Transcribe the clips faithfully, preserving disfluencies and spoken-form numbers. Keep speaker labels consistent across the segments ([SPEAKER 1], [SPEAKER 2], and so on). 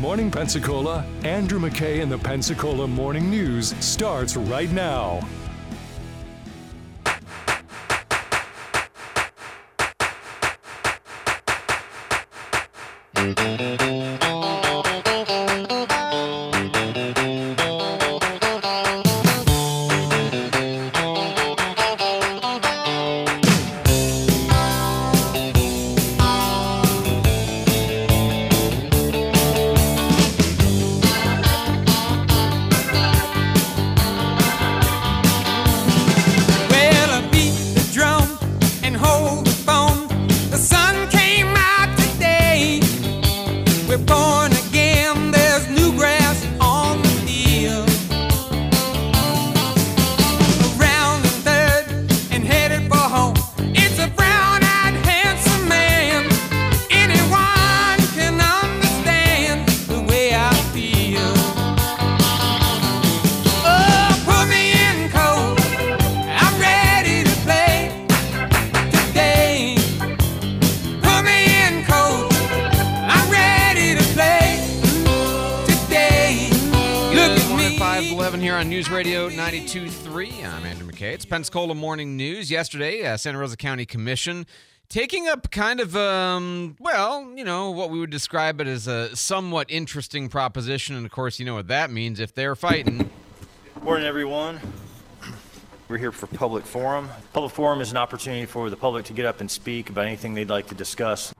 [SPEAKER 1] morning, Pensacola. Andrew McKay and the Pensacola Morning News starts right now.
[SPEAKER 2] News Radio ninety-two point three. I'm Andrew McKay. It's Pensacola Morning News. Yesterday, uh, Santa Rosa County Commission taking up kind of, um, well, you know, what we would describe it as a somewhat interesting proposition. And, of course, you know what that means if they're fighting.
[SPEAKER 3] Morning, everyone. We're here for public forum. Public forum is an opportunity for the public to get up and speak about anything they'd like to discuss.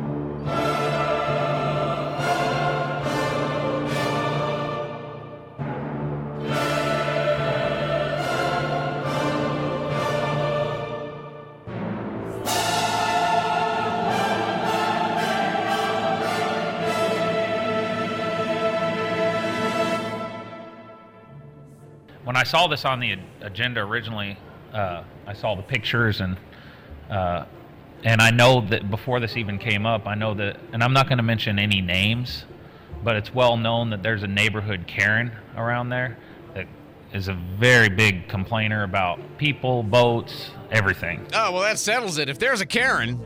[SPEAKER 4] When I saw this on the agenda originally, uh, I saw the pictures, and uh, and I know that before this even came up, I know that, and I'm not going to mention any names, but it's well known that there's a neighborhood Karen around there that is a very big complainer about people, boats, everything.
[SPEAKER 2] Oh, well, that settles it. If there's a Karen,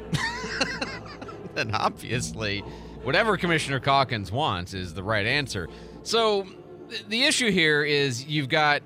[SPEAKER 2] then obviously whatever Commissioner Calkins wants is the right answer. So th- the issue here is you've got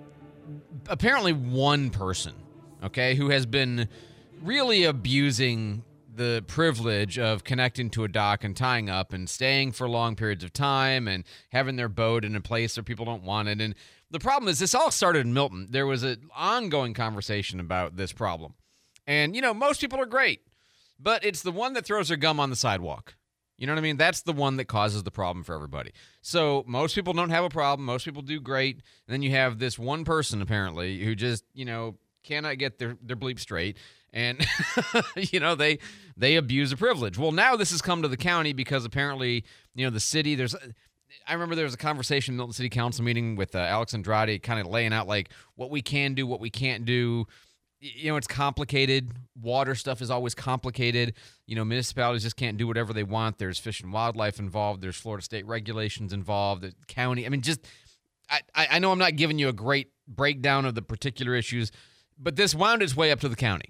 [SPEAKER 2] apparently one person, okay, who has been really abusing the privilege of connecting to a dock and tying up and staying for long periods of time and having their boat in a place where people don't want it. And the problem is this all started in Milton. There was an ongoing conversation about this problem. And, you know, most people are great, but it's the one that throws their gum on the sidewalk. You know what I mean? That's the one that causes the problem for everybody. So most people don't have a problem. Most people do great. And then you have this one person, apparently, who just, you know, cannot get their, their bleep straight. And, you know, they they abuse a privilege. Well, now this has come to the county because apparently, you know, the city, there's, I remember there was a conversation in the Milton City Council meeting with uh, Alex Andrade kind of laying out like what we can do, what we can't do. You know, it's complicated. Water stuff is always complicated. You know, municipalities just can't do whatever they want. There's fish and wildlife involved. There's Florida state regulations involved. The county. I mean, just, I, I know I'm not giving you a great breakdown of the particular issues, but this wound its way up to the county.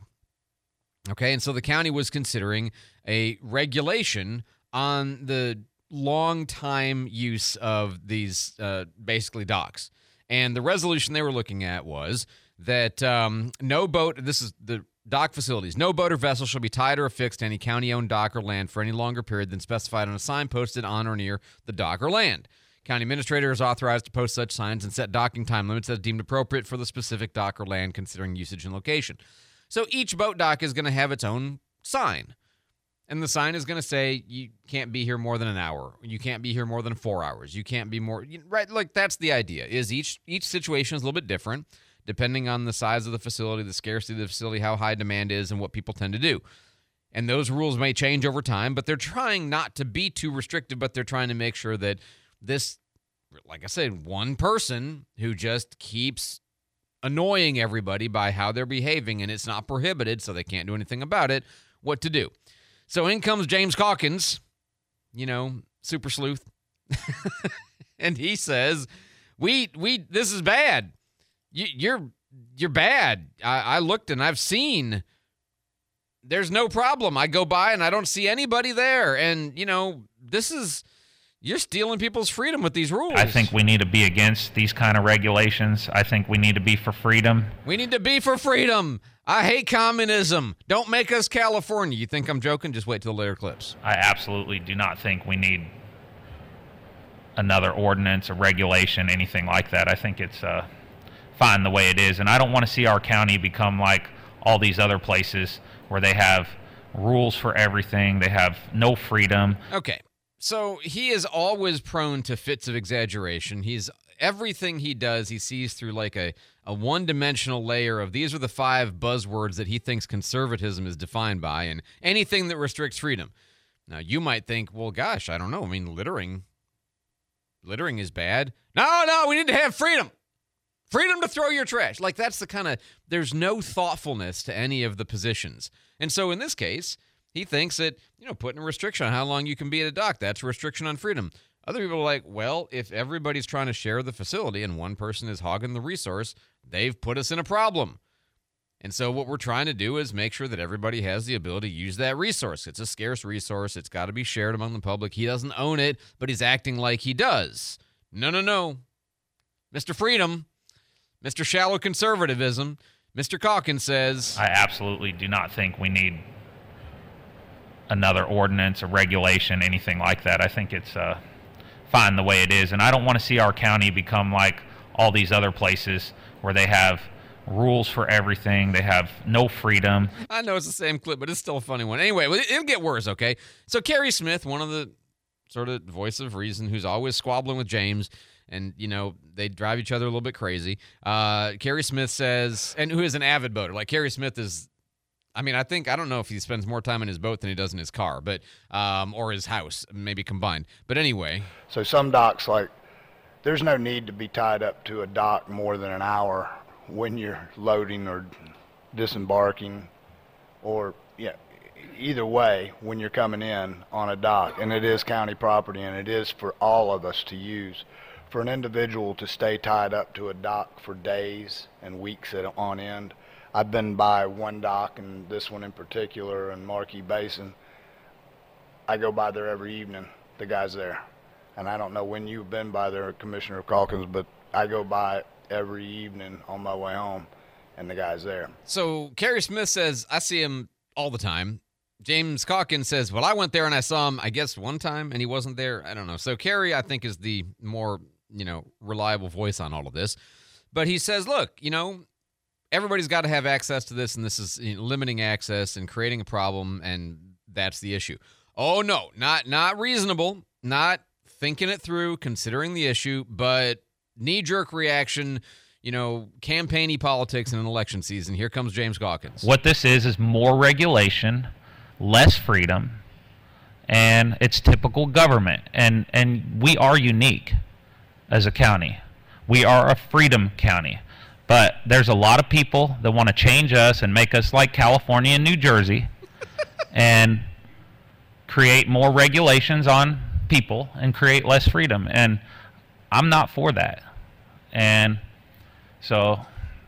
[SPEAKER 2] Okay, and so the county was considering a regulation on the long time use of these uh, basically docks. And the resolution they were looking at was that um, no boat, this is the dock facilities, no boat or vessel shall be tied or affixed to any county-owned dock or land for any longer period than specified on a sign posted on or near the dock or land. County administrator is authorized to post such signs and set docking time limits as deemed appropriate for the specific dock or land considering usage and location. So each boat dock is going to have its own sign. And the sign is going to say, you can't be here more than an hour. You can't be here more than four hours. You can't be more, right? Like, that's the idea, is each each situation is a little bit different, depending on the size of the facility, the scarcity of the facility, how high demand is, and what people tend to do. And those rules may change over time, but they're trying not to be too restrictive, but they're trying to make sure that this, like I said, one person who just keeps annoying everybody by how they're behaving, and it's not prohibited, so they can't do anything about it, what to do. So in comes James Calkins, you know, super sleuth, and he says, we, we, this is bad. You, you're you're bad. I, I looked and I've seen there's no problem. I go by and I don't see anybody there. And, you know, this is, You're stealing people's freedom with these rules.
[SPEAKER 4] I think we need to be against these kind of regulations. I think we need to be for freedom.
[SPEAKER 2] We need to be for freedom. I hate communism. Don't make us California. You think I'm joking? Just wait till the later clips.
[SPEAKER 4] I absolutely do not think we need another ordinance, a regulation, anything like that. I think it's uh, fine the way it is. And I don't want to see our county become like all these other places where they have rules for everything. They have no freedom.
[SPEAKER 2] Okay. So he is always prone to fits of exaggeration. He's everything he does, he sees through like a, a one-dimensional layer of these are the five buzzwords that he thinks conservatism is defined by, and anything that restricts freedom. Now, you might think, well, gosh, I don't know. I mean, littering, littering is bad. No, no, we need to have freedom. Freedom to throw your trash. Like, that's the kind of, there's no thoughtfulness to any of the positions. And so in this case, he thinks that, you know, putting a restriction on how long you can be at a dock, that's a restriction on freedom. Other people are like, well, if everybody's trying to share the facility and one person is hogging the resource, they've put us in a problem. And so what we're trying to do is make sure that everybody has the ability to use that resource. It's a scarce resource. It's got to be shared among the public. He doesn't own it, but he's acting like he does. No, no, no. Mister Freedom, Mister Shallow Conservatism, Mister Calkins says,
[SPEAKER 4] I absolutely do not think we need another ordinance, a regulation, anything like that. I think it's uh, fine the way it is. And I don't want to see our county become like all these other places where they have rules for everything. They have no freedom.
[SPEAKER 2] I know it's the same clip, but it's still a funny one. Anyway, it'll get worse, okay? So Kerry Smith, one of the sort of voice of reason, who's always squabbling with James, and, you know, they drive each other a little bit crazy. Uh, Kerry Smith says, and who is an avid boater. Like, Kerry Smith is, I mean, I think, I don't know if he spends more time in his boat than he does in his car, but, um, or his house, maybe combined. But anyway.
[SPEAKER 5] So some docks, like, there's no need to be tied up to a dock more than an hour when you're loading or disembarking, or, yeah, either way, when you're coming in on a dock. And it is county property, and it is for all of us to use. For an individual to stay tied up to a dock for days and weeks at on end. I've been by one dock, and this one in particular, in Marquis Basin. I go by there every evening. The guy's there. And I don't know when you've been by there, Commissioner Calkins, but I go by every evening on my way home, and the guy's there.
[SPEAKER 2] So Kerry Smith says, I see him all the time. James Calkins says, well, I went there and I saw him, I guess, one time, and he wasn't there. I don't know. So Kerry, I think, is the more, you know, reliable voice on all of this. But he says, look, you know, everybody's got to have access to this, and this is, you know, limiting access and creating a problem, and that's the issue. Oh, no, not not reasonable, not thinking it through, considering the issue, but knee-jerk reaction, you know, campaigny politics in an election season. Here comes James Calkins.
[SPEAKER 4] What this is is more regulation, less freedom, and it's typical government. And, and we are unique as a county. We are a freedom county. But there's a lot of people that want to change us and make us like California and New Jersey and create more regulations on people and create less freedom. And I'm not for that. And so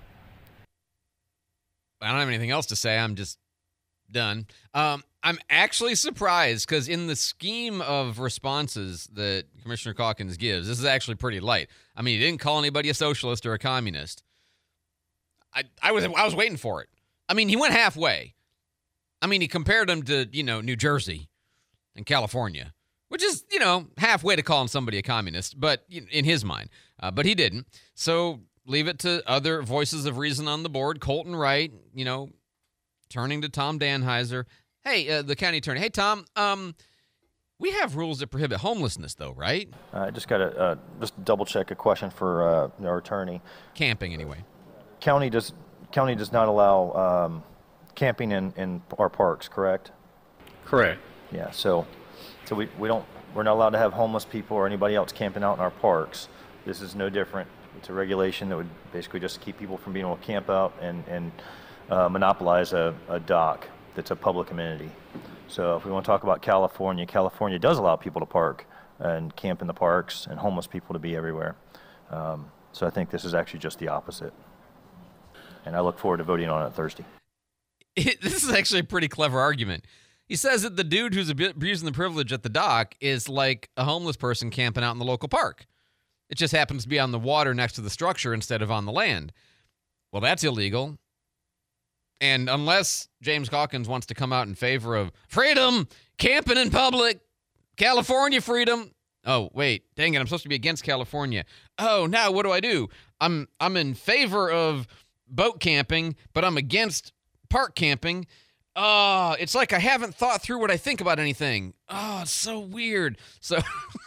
[SPEAKER 2] I don't have anything else to say. I'm just done. Um, I'm actually surprised because in the scheme of responses that Commissioner Calkins gives, this is actually pretty light. I mean, he didn't call anybody a socialist or a communist. I, I was I was waiting for it. I mean, he went halfway. I mean, he compared them to, you know, New Jersey and California, which is, you know, halfway to calling somebody a communist, but in his mind. Uh, but he didn't. So leave it to other voices of reason on the board. Colton Wright, you know, turning to Tom Danheiser. Hey, uh, the county attorney. Hey, Tom, um, we have rules that prohibit homelessness, though, right?
[SPEAKER 6] I just got to uh, just double check a question for uh, our attorney.
[SPEAKER 2] Camping, anyway.
[SPEAKER 6] County does county does not allow um, camping in, in our parks, correct?
[SPEAKER 7] Correct.
[SPEAKER 6] Yeah. So, so we, we don't we're not allowed to have homeless people or anybody else camping out in our parks. This is no different. It's a regulation that would basically just keep people from being able to camp out and and uh, monopolize a, a dock that's a public amenity. So if we want to talk about California, California does allow people to park and camp in the parks and homeless people to be everywhere. Um, so I think this is actually just the opposite. And I look forward to voting on it Thursday.
[SPEAKER 2] It, this is actually a pretty clever argument. He says that the dude who's abusing the privilege at the dock is like a homeless person camping out in the local park. It just happens to be on the water next to the structure instead of on the land. Well, that's illegal. And unless James Calkins wants to come out in favor of freedom, camping in public, California freedom. Oh, wait, dang it, I'm supposed to be against California. Oh, now what do I do? I'm I'm in favor of boat camping, but I'm against park camping. Oh, it's like I haven't thought through what I think about anything. Oh, it's so weird. So,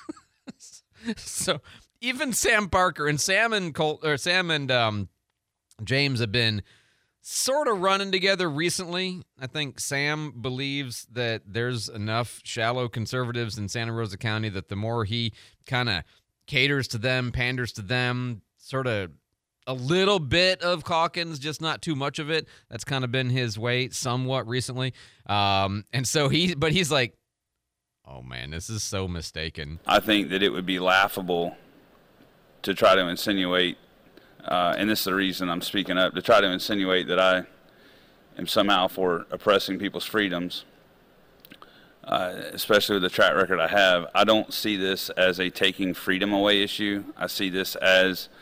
[SPEAKER 2] so even Sam Parker and Sam and Col- or Sam and um, James have been sort of running together recently. I think Sam believes that there's enough shallow conservatives in Santa Rosa County that the more he kind of caters to them, panders to them, sort of a little bit of Calkins, just not too much of it. That's kind of been his way somewhat recently. Um, and so he, but he's like, oh man, this is so mistaken.
[SPEAKER 7] I think that it would be laughable to try to insinuate Uh, and this is the reason I'm speaking up, to try to insinuate that I am somehow for oppressing people's freedoms, uh, especially with the track record I have. I don't see this as a taking freedom away issue. I see this as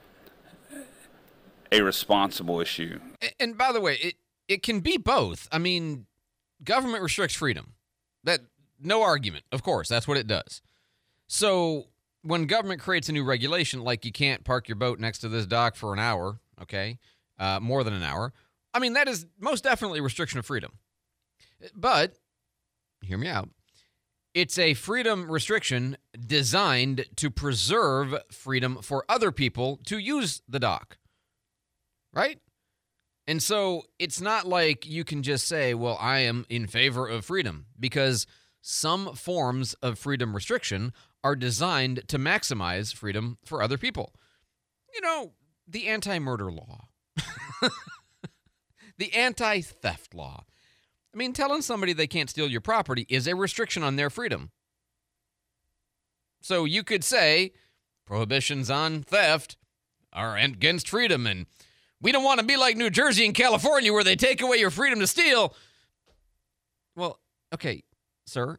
[SPEAKER 7] a responsible issue.
[SPEAKER 2] And, and by the way, it, it can be both. I mean, government restricts freedom. That no argument. Of course, that's what it does. So when government creates a new regulation, like you can't park your boat next to this dock for an hour, okay, uh, more than an hour, I mean, that is most definitely a restriction of freedom. But, hear me out, it's a freedom restriction designed to preserve freedom for other people to use the dock, right? And so it's not like you can just say, well, I am in favor of freedom, because some forms of freedom restriction are designed to maximize freedom for other people. You know, the anti-murder law, the anti-theft law. I mean, telling somebody they can't steal your property is a restriction on their freedom. So you could say prohibitions on theft are against freedom, and we don't want to be like New Jersey and California where they take away your freedom to steal. Well, okay, sir,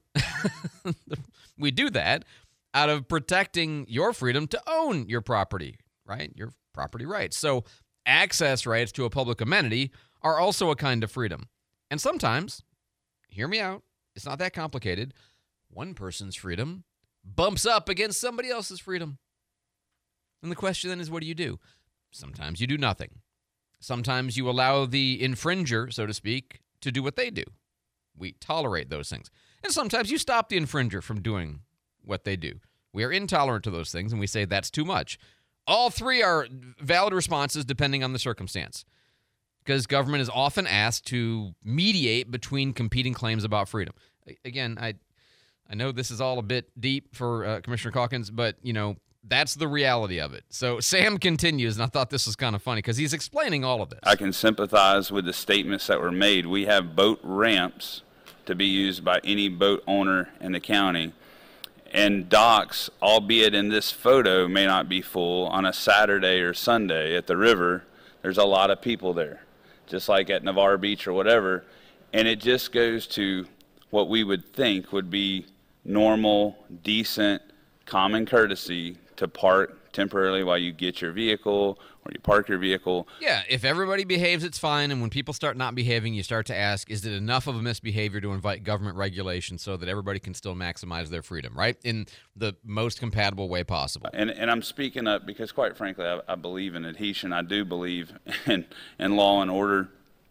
[SPEAKER 2] we do that out of protecting your freedom to own your property, right? Your property rights. So access rights to a public amenity are also a kind of freedom. And sometimes, hear me out, it's not that complicated, one person's freedom bumps up against somebody else's freedom. And the question then is, what do you do? Sometimes you do nothing. Sometimes you allow the infringer, so to speak, to do what they do. We tolerate those things. And sometimes you stop the infringer from doing what they do. We are intolerant to those things, and we say that's too much. All three are valid responses depending on the circumstance, because government is often asked to mediate between competing claims about freedom. Again, I I know this is all a bit deep for uh, Commissioner Calkins, but, you know, that's the reality of it. So Sam continues, and I thought this was kind of funny because he's explaining all of this.
[SPEAKER 7] I can sympathize with the statements that were made. We have boat ramps to be used by any boat owner in the county. And docks, albeit in this photo, may not be full. On a Saturday or Sunday at the river, there's a lot of people there, just like at Navarre Beach or whatever. And it just goes to what we would think would be normal, decent, common courtesy to park temporarily while you get your vehicle or you park your vehicle.
[SPEAKER 2] Yeah, if everybody behaves, it's fine. And when people start not behaving, you start to ask, is it enough of a misbehavior to invite government regulation so that everybody can still maximize their freedom, right? In the most compatible way possible.
[SPEAKER 7] And and I'm speaking up because, quite frankly, I, I believe in adhesion. I do believe in, in law and order.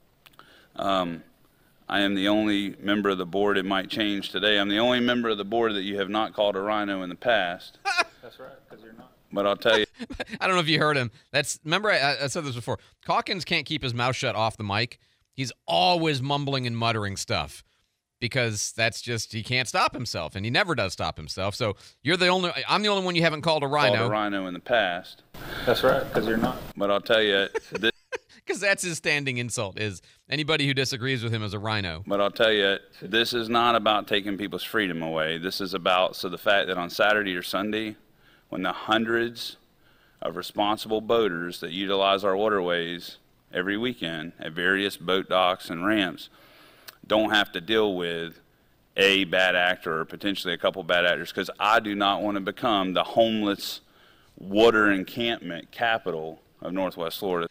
[SPEAKER 7] Um, I am the only member of the board, it might change today, I'm the only member of the board that you have not called a rhino in the past.
[SPEAKER 6] That's right, because you're not.
[SPEAKER 7] But I'll tell you.
[SPEAKER 2] I don't know if you heard him. That's remember I, I said this before. Calkins can't keep his mouth shut off the mic. He's always mumbling and muttering stuff because that's just, he can't stop himself, and he never does stop himself. So you're the only, I'm the only one you haven't called a rhino.
[SPEAKER 7] Called a rhino in the past.
[SPEAKER 6] That's right, because you're not.
[SPEAKER 7] But I'll tell you, this,
[SPEAKER 2] because that's his standing insult, is anybody who disagrees with him is a rhino.
[SPEAKER 7] But I'll tell you, this is not about taking people's freedom away. This is about, so the fact that on Saturday or Sunday, when the hundreds of responsible boaters that utilize our waterways every weekend at various boat docks and ramps, don't have to deal with a bad actor or potentially a couple bad actors, because I do not want to become the homeless water encampment capital of Northwest Florida.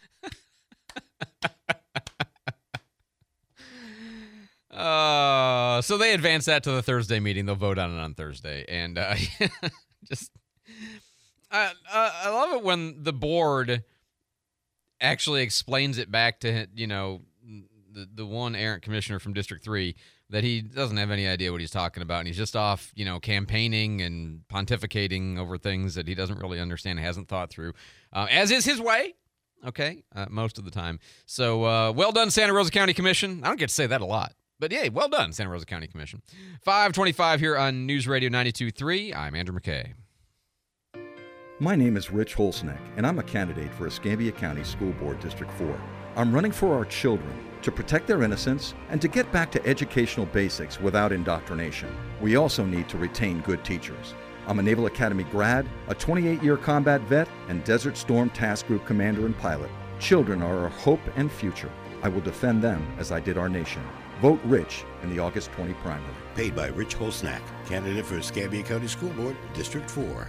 [SPEAKER 2] Uh, so they advance that to the Thursday meeting. They'll vote on it on Thursday. And uh, just, I, I love it when the board actually explains it back to, you know, the, the one errant commissioner from District three that he doesn't have any idea what he's talking about. And he's just off, you know, campaigning and pontificating over things that he doesn't really understand, hasn't thought through, uh, as is his way. Okay, uh, most of the time. So, uh, well done, Santa Rosa County Commission. I don't get to say that a lot. But, yeah, well done, Santa Rosa County Commission. five twenty-five here on News Radio ninety-two point three. I'm Andrew McKay.
[SPEAKER 8] My name is Rich Holsneck, and I'm a candidate for Escambia County School Board District four. I'm running for our children, to protect their innocence and to get back to educational basics without indoctrination. We also need to retain good teachers. I'm a Naval Academy grad, a twenty-eight year combat vet, and Desert Storm Task Group commander and pilot. Children are our hope and future. I will defend them as I did our nation. Vote Rich in the August twentieth primary.
[SPEAKER 9] Paid by Rich Holsnack, candidate for Escambia County School Board, District four.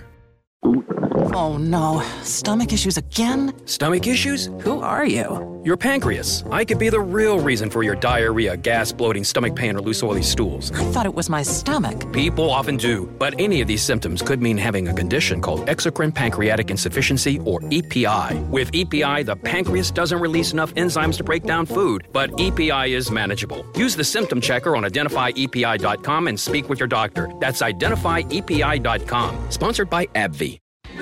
[SPEAKER 10] Oh no, stomach issues again?
[SPEAKER 11] Stomach issues? Who are you? Your pancreas. I could be the real reason for your diarrhea, gas, bloating, stomach pain, or loose oily stools.
[SPEAKER 10] I thought it was my stomach.
[SPEAKER 11] People often do, but any of these symptoms could mean having a condition called exocrine pancreatic insufficiency, or E P I. With E P I, the pancreas doesn't release enough enzymes to break down food, but E P I is manageable. Use the symptom checker on identify E P I dot com and speak with your doctor. That's identify E P I dot com. Sponsored by AbbVie.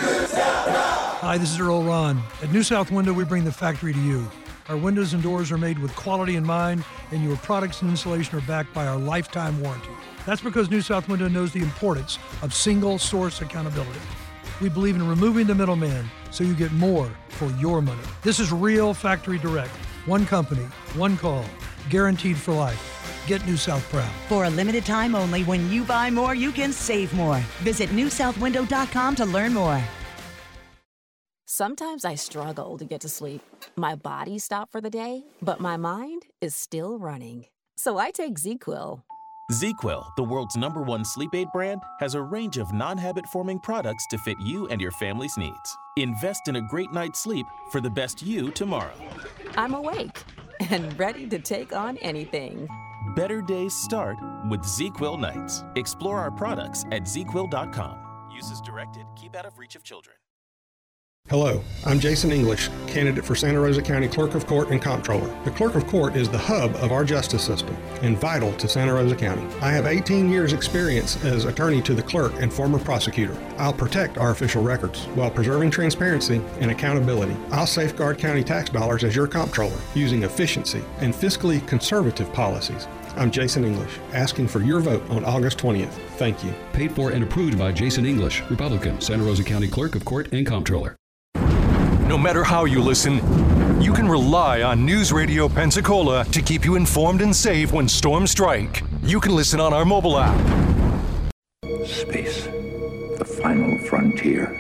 [SPEAKER 12] Hi, this is Earl Ron. At New South Window, we bring the factory to you. Our windows and doors are made with quality in mind, and your products and installation are backed by our lifetime warranty. That's because New South Window knows the importance of single source accountability. We believe in removing the middleman so you get more for your money. This is real factory direct. One company, one call, guaranteed for life. Get New South proud.
[SPEAKER 13] For a limited time only, when you buy more, you can save more. Visit new south window dot com to learn more.
[SPEAKER 14] Sometimes I struggle to get to sleep. My body stopped for the day, but my mind is still running. So I take ZzzQuil.
[SPEAKER 15] ZzzQuil, the world's number one sleep aid brand, has a range of non-habit-forming products to fit you and your family's needs. Invest in a great night's sleep for the best you tomorrow.
[SPEAKER 14] I'm awake and ready to take on anything.
[SPEAKER 15] Better days start with ZzzQuil nights. Explore our products at zz quil dot com. Use as directed. Keep out of reach of children.
[SPEAKER 16] Hello, I'm Jason English, candidate for Santa Rosa County Clerk of Court and Comptroller. The Clerk of Court is the hub of our justice system and vital to Santa Rosa County. I have eighteen years experience as attorney to the clerk and former prosecutor. I'll protect our official records while preserving transparency and accountability. I'll safeguard county tax dollars as your comptroller using efficiency and fiscally conservative policies. I'm Jason English, asking for your vote on August twentieth. Thank you.
[SPEAKER 17] Paid for and approved by Jason English, Republican, Santa Rosa County Clerk of Court and Comptroller.
[SPEAKER 1] No matter how you listen, you can rely on News Radio Pensacola to keep you informed and safe when storms strike. You can listen on our mobile app.
[SPEAKER 18] Space, the final frontier.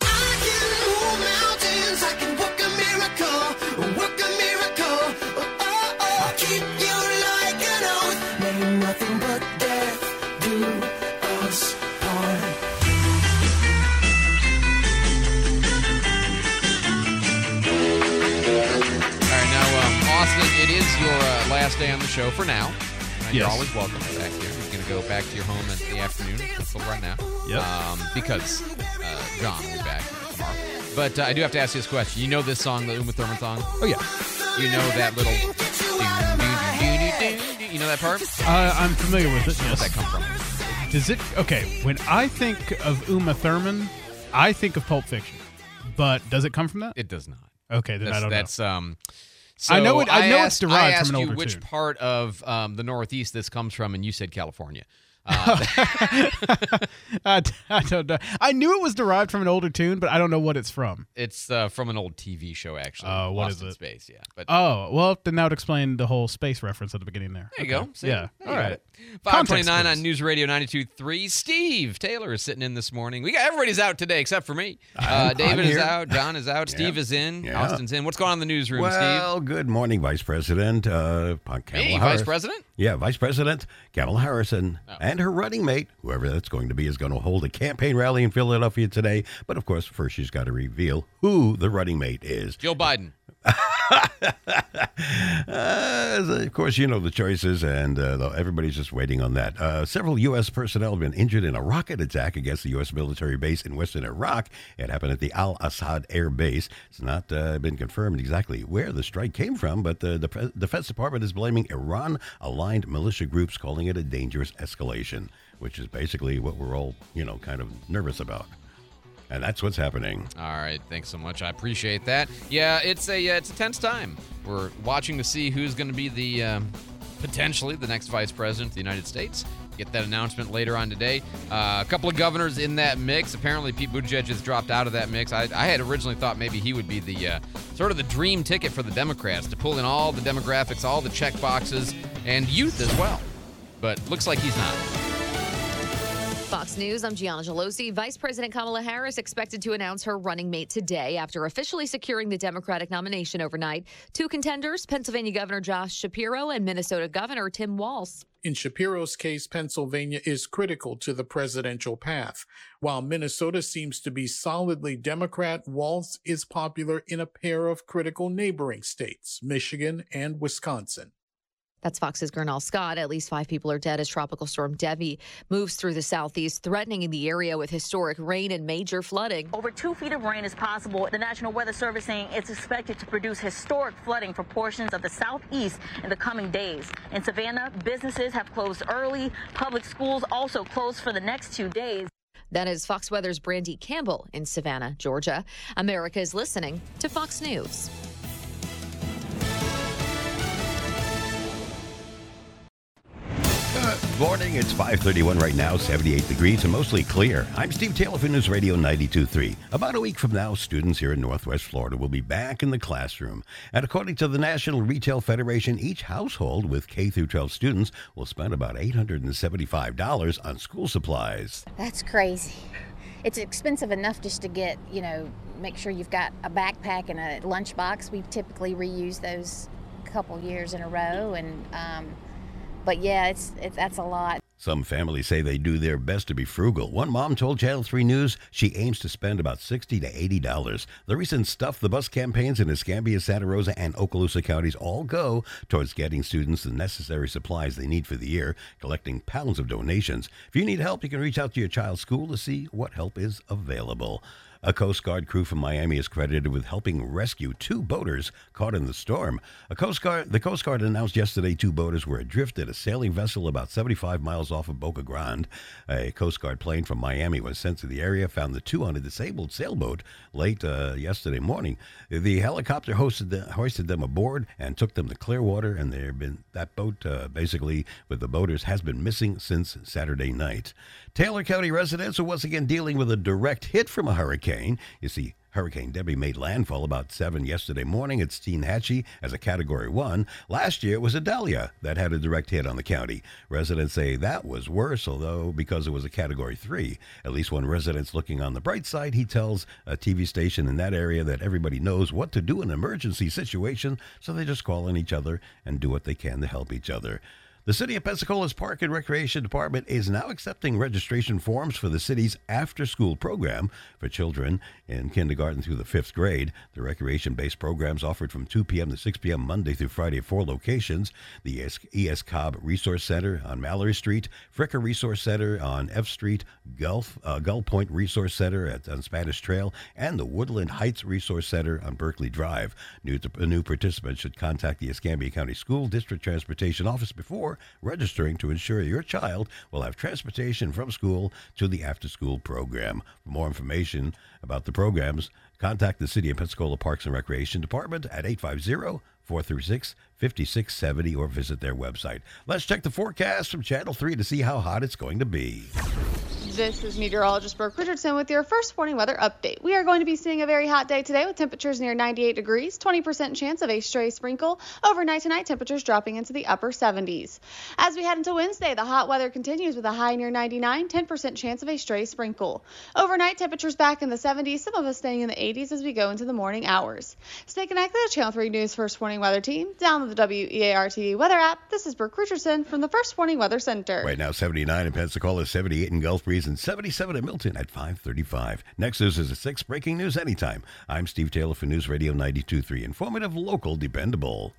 [SPEAKER 2] It is your uh, last day on the show for now. And you're
[SPEAKER 19] Yes.
[SPEAKER 2] always welcome back here. You're going to go back to your home in the afternoon until right now.
[SPEAKER 19] Yep.
[SPEAKER 2] Um, because uh, John will be back tomorrow. But uh, I do have to ask you this question. You know this song, the Uma Thurman song?
[SPEAKER 19] Oh, yeah.
[SPEAKER 2] You know that little... You know that part?
[SPEAKER 19] Uh, I'm familiar with it,
[SPEAKER 2] Where'd
[SPEAKER 19] yes.
[SPEAKER 2] that come from?
[SPEAKER 19] Does it... Okay, when I think of Uma Thurman, I think of Pulp Fiction. But does it come from that?
[SPEAKER 2] It does not.
[SPEAKER 19] Okay, then
[SPEAKER 2] that's,
[SPEAKER 19] I don't
[SPEAKER 2] that's,
[SPEAKER 19] know.
[SPEAKER 2] Um, So
[SPEAKER 19] I know it. I know
[SPEAKER 2] asked,
[SPEAKER 19] it's derived
[SPEAKER 2] I asked
[SPEAKER 19] from an
[SPEAKER 2] you
[SPEAKER 19] older
[SPEAKER 2] which
[SPEAKER 19] tune.
[SPEAKER 2] part of um, the Northeast this comes from, and you said California. Uh,
[SPEAKER 19] I, I don't know. I knew it was derived from an older tune, but I don't know what it's from.
[SPEAKER 2] it's uh, from an old T V show, actually.
[SPEAKER 19] Oh, what
[SPEAKER 2] Lost
[SPEAKER 19] is
[SPEAKER 2] in
[SPEAKER 19] it?
[SPEAKER 2] Space, yeah. But
[SPEAKER 19] Oh, well, then that would explain the whole space reference at the beginning there.
[SPEAKER 2] there you
[SPEAKER 19] Okay.
[SPEAKER 2] go. See?
[SPEAKER 19] Yeah.
[SPEAKER 2] You
[SPEAKER 19] All
[SPEAKER 2] got
[SPEAKER 19] right.
[SPEAKER 2] it. five twenty-nine on News Radio ninety-two point three. Steve Taylor is sitting in this morning. We got everybody's out today except for me. Uh,
[SPEAKER 20] I'm-
[SPEAKER 2] David
[SPEAKER 20] I'm
[SPEAKER 2] is
[SPEAKER 20] here.
[SPEAKER 2] out. John is out.
[SPEAKER 20] Yeah.
[SPEAKER 2] Steve is in.
[SPEAKER 20] Yeah.
[SPEAKER 2] Austin's in. What's going on in the newsroom,
[SPEAKER 20] Well,
[SPEAKER 2] Steve?
[SPEAKER 20] good morning, Vice President uh, Kamala
[SPEAKER 2] Me,
[SPEAKER 20] Harris.
[SPEAKER 2] Vice President?
[SPEAKER 20] Yeah, Vice President Kamala Harris and,
[SPEAKER 2] Oh.
[SPEAKER 20] and her running mate, whoever that's going to be, is going to hold a campaign rally in Philadelphia today. But of course, first she's got to reveal who the running mate is.
[SPEAKER 2] Joe Biden.
[SPEAKER 20] Uh, of course, you know the choices, and uh, everybody's just waiting on that. Uh, several U S personnel have been injured in a rocket attack against the U S military base in western Iraq. It happened at the Al-Assad Air Base. It's not uh, been confirmed exactly where the strike came from, but the, the Defense Department is blaming Iran-aligned militia groups, calling it a dangerous escalation, which is basically what we're all, you know, kind of nervous about. And that's what's happening.
[SPEAKER 2] All right, thanks so much. I appreciate that. Yeah, it's a uh, it's a tense time. We're watching to see who's going to be the um, potentially the next vice president of the United States. Get that announcement later on today. Uh, a couple of governors in that mix. Apparently, Pete Buttigieg has dropped out of that mix. I, I had originally thought maybe he would be the uh, sort of the dream ticket for the Democrats to pull in all the demographics, all the check boxes, and youth as well. But looks like he's not.
[SPEAKER 21] Fox News, I'm Gianna Gelosi. Vice President Kamala Harris expected to announce her running mate today after officially securing the Democratic nomination overnight. Two contenders, Pennsylvania Governor Josh Shapiro and Minnesota Governor Tim Walz.
[SPEAKER 22] In Shapiro's case, Pennsylvania is critical to the presidential path. While Minnesota seems to be solidly Democrat, Walz is popular in a pair of critical neighboring states, Michigan and Wisconsin.
[SPEAKER 21] That's Fox's Gernal Scott. At least five people are dead as Tropical Storm Debbie moves through the southeast, threatening the area with historic rain and major flooding.
[SPEAKER 23] Over two feet of rain is possible. The National Weather Service saying it's expected to produce historic flooding for portions of the southeast in the coming days. In Savannah, businesses have closed early. Public schools also closed for the next two days.
[SPEAKER 21] That is Fox Weather's Brandy Campbell in Savannah, Georgia. America is listening to Fox News.
[SPEAKER 20] Good morning. It's five thirty-one right now, seventy-eight degrees and mostly clear. I'm Steve Taylor for News Radio ninety-two point three. About a week from now, students here in Northwest Florida will be back in the classroom. And according to the National Retail Federation, each household with K through twelve students will spend about eight hundred seventy-five dollars on school supplies.
[SPEAKER 24] That's crazy. It's expensive enough just to get, you know, make sure you've got a backpack and a lunchbox. We typically reuse those a couple years in a row, and um, but yeah, it's, it's that's a lot.
[SPEAKER 20] Some families say they do their best to be frugal. One mom told Channel three News she aims to spend about sixty to eighty dollars. The recent Stuff the Bus campaigns in Escambia, Santa Rosa, and Okaloosa counties all go towards getting students the necessary supplies they need for the year, collecting pounds of donations. If you need help, you can reach out to your child's school to see what help is available. A Coast Guard crew from Miami is credited with helping rescue two boaters caught in the storm. A Coast Guard, the Coast Guard announced yesterday two boaters were adrift at a sailing vessel about seventy-five miles off of Boca Grande. A Coast Guard plane from Miami was sent to the area, found the two on a disabled sailboat late uh, yesterday morning. The helicopter hosted the, hoisted them aboard and took them to Clearwater, and there been that boat, uh, basically, with the boaters, has been missing since Saturday night. Taylor County residents are once again dealing with a direct hit from a hurricane. You see, Hurricane Debbie made landfall about seven yesterday morning at Steinhatchee as a Category one. Last year, it was Idalia that had a direct hit on the county. Residents say that was worse, although because it was a Category three. At least one resident's looking on the bright side. He tells a T V station in that area that everybody knows what to do in an emergency situation, so they just call on each other and do what they can to help each other. The City of Pensacola's Park and Recreation Department is now accepting registration forms for the city's after-school program for children in kindergarten through the fifth grade. The recreation-based programs offered from two p.m. to six p.m. Monday through Friday at four locations: the E S Cobb Resource Center on Mallory Street, Fricker Resource Center on F Street, Gulf uh, Gull Point Resource Center at on Spanish Trail, and the Woodland Heights Resource Center on Berkeley Drive. New, to, new participants should contact the Escambia County School District Transportation Office before registering to ensure your child will have transportation from school to the after-school program. For more information about the programs, contact the City of Pensacola Parks and Recreation Department at eight five zero, four three six, five six seven zero or visit their website. Let's check the forecast from Channel three to see how hot it's going to be.
[SPEAKER 3] This is meteorologist Brooke Richardson with your first warning weather update. We are going to be seeing a very hot day today with temperatures near ninety-eight degrees, twenty percent chance of a stray sprinkle. Overnight tonight, temperatures dropping into the upper seventies. As we head into Wednesday, the hot weather continues with a high near ninety-nine, ten percent chance of a stray sprinkle. Overnight, temperatures back in the seventies, some of us staying in the eighties as we go into the morning hours. Stay connected to Channel three News First Warning Weather Team. Download the W E A R T V weather app. This is Brooke Richardson from the First Warning Weather Center.
[SPEAKER 20] Right now, seventy-nine in Pensacola, seventy-eight in Gulf Breeze, and seventy-seven in Milton at five thirty-five. Next news is at six, breaking news anytime. I'm Steve Taylor for News Radio ninety-two point three. Informative, local, dependable.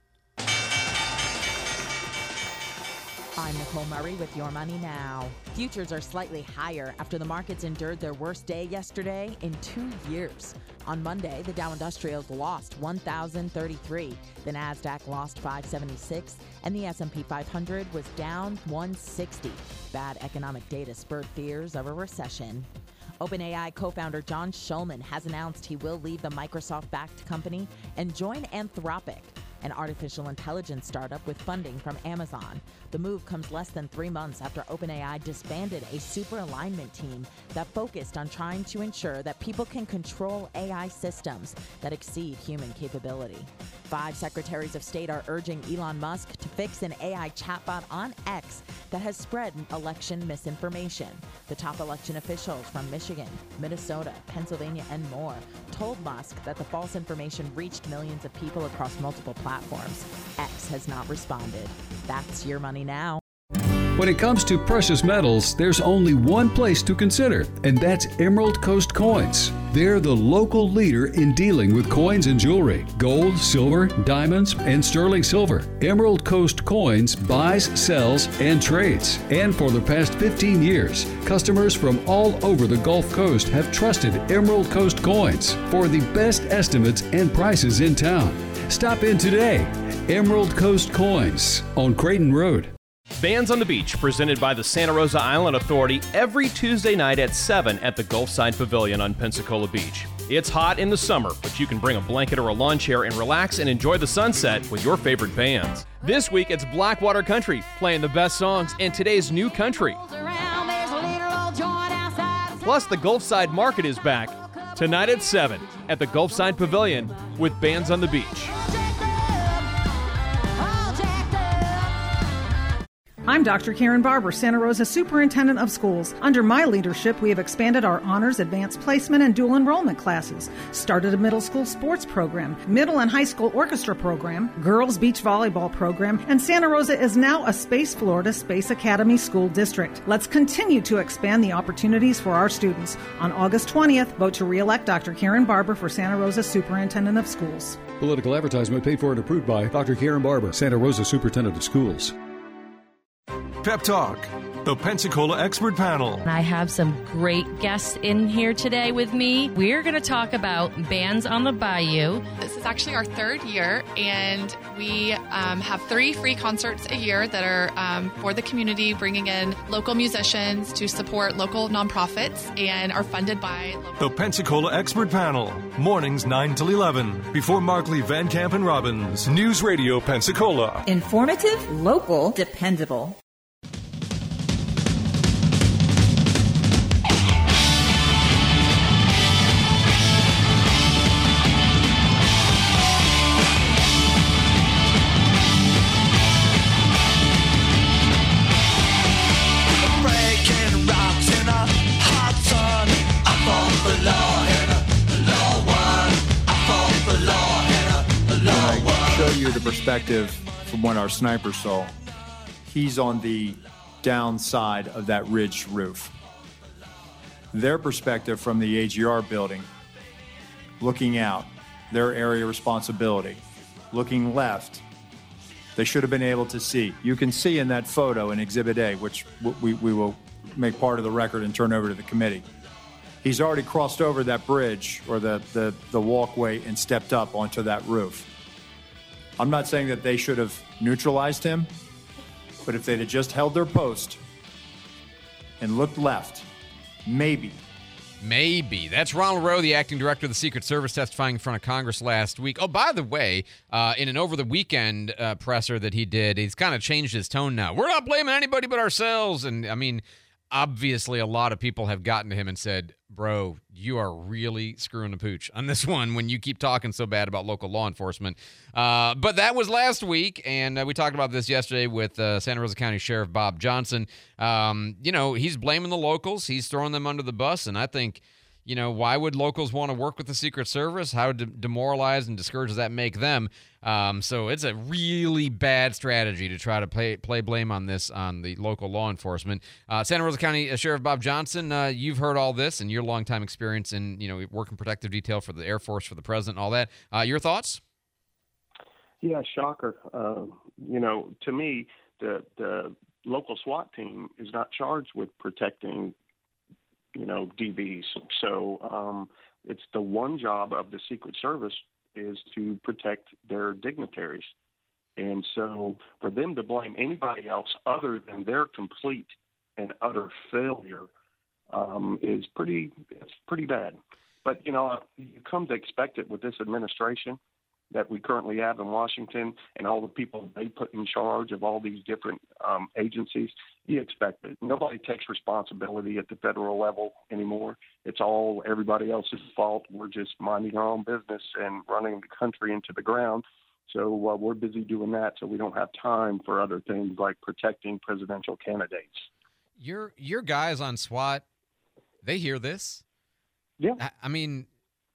[SPEAKER 4] I'm Nicole Murray with Your Money Now. Futures are slightly higher after the markets endured their worst day yesterday in two years. On Monday, the Dow Industrials lost one thousand thirty-three. The Nasdaq lost five seventy-six, and the S and P five hundred was down one sixty. Bad economic data spurred fears of a recession. OpenAI co-founder John Schulman has announced he will leave the Microsoft-backed company and join Anthropic, an artificial intelligence startup with funding from Amazon. The move comes less than three months after OpenAI disbanded a super alignment team that focused on trying to ensure that people can control A I systems that exceed human capability. Five secretaries of state are urging Elon Musk to fix an A I chatbot on X that has spread election misinformation. The top election officials from Michigan, Minnesota, Pennsylvania, and more told Musk that the false information reached millions of people across multiple platforms. X has not responded. That's Your Money Now.
[SPEAKER 17] When it comes to precious metals, there's only one place to consider, and that's Emerald Coast Coins. They're the local leader in dealing with coins and jewelry, gold, silver, diamonds, and sterling silver. Emerald Coast Coins buys, sells, and trades. And for the past fifteen years, customers from all over the Gulf Coast have trusted Emerald Coast Coins for the best estimates and prices in town. Stop in today. Emerald Coast Coins on Creighton Road.
[SPEAKER 5] Bands on the Beach, presented by the Santa Rosa Island Authority every Tuesday night at seven at the Gulfside Pavilion on Pensacola Beach. It's hot in the summer, but you can bring a blanket or a lawn chair and relax and enjoy the sunset with your favorite bands. This week, it's Blackwater Country, playing the best songs and today's new country. Plus, the Gulfside Market is back tonight at seven at the Gulfside Pavilion with Bands on the Beach.
[SPEAKER 6] I'm Doctor Karen Barber, Santa Rosa Superintendent of Schools. Under my leadership, we have expanded our honors, advanced placement, and dual enrollment classes, started a middle school sports program, middle and high school orchestra program, girls beach volleyball program, and Santa Rosa is now a Space Florida Space Academy school district. Let's continue to expand the opportunities for our students. On August twentieth, vote to re-elect Doctor Karen Barber for Santa Rosa Superintendent of Schools.
[SPEAKER 17] Political advertisement paid for and approved by Doctor Karen Barber, Santa Rosa Superintendent of Schools.
[SPEAKER 1] Pep Talk, the Pensacola Expert Panel.
[SPEAKER 25] I have some great guests in here today with me. We're going to talk about Bands on the Bayou.
[SPEAKER 26] This is actually our third year, and we um, have three free concerts a year that are um, for the community, bringing in local musicians to support local nonprofits and are funded by local.
[SPEAKER 1] The Pensacola Expert Panel, mornings nine till eleven, before Markley, Van Camp, and Robbins. News Radio Pensacola.
[SPEAKER 27] Informative, local, dependable.
[SPEAKER 28] The perspective from what our sniper saw. He's on the downside of that ridged roof. Their perspective from the A G R building, looking out, their area of responsibility, looking left, they should have been able to see. You can see in that photo in Exhibit A, which we, we will make part of the record and turn over to the committee. He's already crossed over that bridge or the, the, the walkway and stepped up onto that roof. I'm not saying that they should have neutralized him, but if they'd have just held their post and looked left, maybe,
[SPEAKER 2] Maybe. That's Ronald Rowe, the acting director of the Secret Service, testifying in front of Congress last week. Oh, by the way, uh, in an over-the-weekend uh, presser that he did, he's kind of changed his tone now. We're not blaming anybody but ourselves. And, I mean, obviously a lot of people have gotten to him and said, bro, you are really screwing the pooch on this one when you keep talking so bad about local law enforcement. Uh, but that was last week, and uh, we talked about this yesterday with uh, Santa Rosa County Sheriff Bob Johnson. Um, you know, he's blaming the locals. He's throwing them under the bus, and I think, you know, why would locals want to work with the Secret Service? How de- demoralized and discouraged does that make them? Um, so it's a really bad strategy to try to play, play blame on this on the local law enforcement. Uh, Santa Rosa County Sheriff Bob Johnson, uh, you've heard all this and your longtime experience in, you know, working protective detail for the Air Force, for the president, all that. Uh, your thoughts?
[SPEAKER 7] Yeah, shocker. Uh, you know, to me, the the local SWAT team is not charged with protecting, you know, D Bs. So um, it's the one job of the Secret Service is to protect their dignitaries. And so for them to blame anybody else other than their complete and utter failure um, is pretty, it's pretty bad. But, you know, you come to expect it with this administration that we currently have in Washington and all the people they put in charge of all these different um, agencies. You expect it. Nobody takes responsibility at the federal level anymore. It's all everybody else's fault. We're just minding our own business and running the country into the ground. So uh, we're busy doing that, so we don't have time for other things like protecting presidential candidates.
[SPEAKER 2] Your your guys on SWAT, they hear this?
[SPEAKER 7] Yeah.
[SPEAKER 2] I, I mean,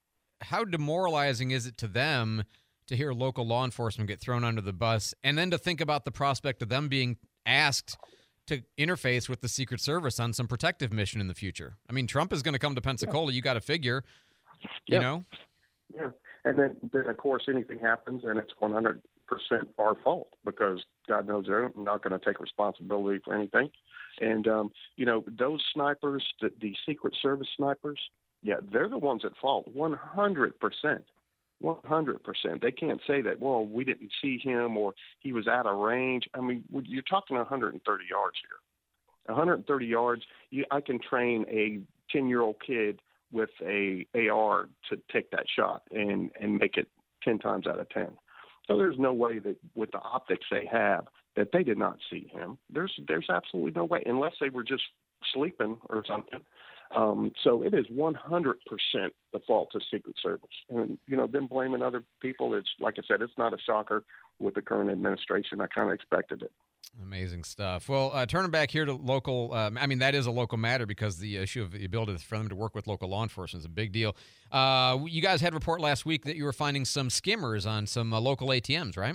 [SPEAKER 2] how demoralizing is it to them to hear local law enforcement get thrown under the bus, and then to think about the prospect of them being asked to interface with the Secret Service on some protective mission in the future? I mean, Trump is going to come to Pensacola. Yeah. You got to figure, you
[SPEAKER 7] yeah.
[SPEAKER 2] know?
[SPEAKER 7] Yeah. And then, then, of course, anything happens, and it's one hundred percent our fault because God knows they're not going to take responsibility for anything. And, um, you know, those snipers, the, the Secret Service snipers, yeah, they're the ones at fault, one hundred percent. one hundred percent. They can't say that, well, we didn't see him or he was out of range. I mean, you're talking one hundred thirty yards here. one hundred thirty yards, you, I can train a ten-year-old kid with a A R to take that shot and, and make it ten times out of ten. So there's no way that with the optics they have that they did not see him. There's there's absolutely no way, unless they were just sleeping or something. Um, so it is one hundred percent the fault of Secret Service. And, you know, them blaming other people, it's like I said, it's not a shocker with the current administration. I kind of expected it.
[SPEAKER 2] Amazing stuff. Well, uh, turning back here to local, um, I mean, that is a local matter because the issue of the ability for them to work with local law enforcement is a big deal. Uh, you guys had a report last week that you were finding some skimmers on some uh, local A T Ms, right?